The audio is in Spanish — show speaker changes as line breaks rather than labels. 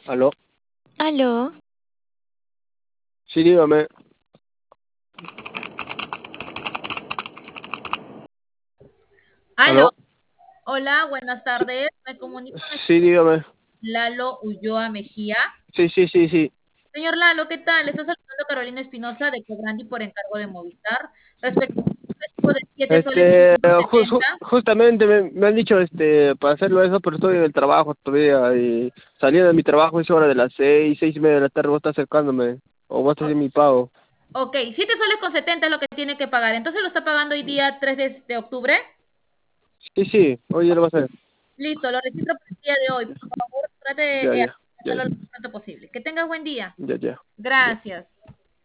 Aló,
Aló,
sí, dígame.
Aló,
Aló,
hola, buenas
sí,
tardes. Me comunico con el
sí, dígame.
Lalo Ulloa Mejía.
Sí, sí, sí, sí.
Señor Lalo, ¿qué tal? Está saludando Carolina Espinosa de Cobrandi por encargo de Movistar respecto al recibo de 7 soles
Este,
con 70.
justamente me han dicho, para hacerlo eso, pero estoy en el trabajo todavía y saliendo de mi trabajo es hora de las 6:30 de la tarde, vos estás acercándome o vos estás haciendo mi pago.
Ok, 7 soles con 70 es lo que tiene que pagar. Entonces lo está pagando hoy día 3 de octubre.
Sí, sí, hoy ya lo vas a hacer.
Listo, lo registro para el día de hoy. Por favor, trate
Ya,
de
ya, ya,
hacerlo lo más pronto posible. Que tenga buen día.
ya, ya. Ya.
Gracias.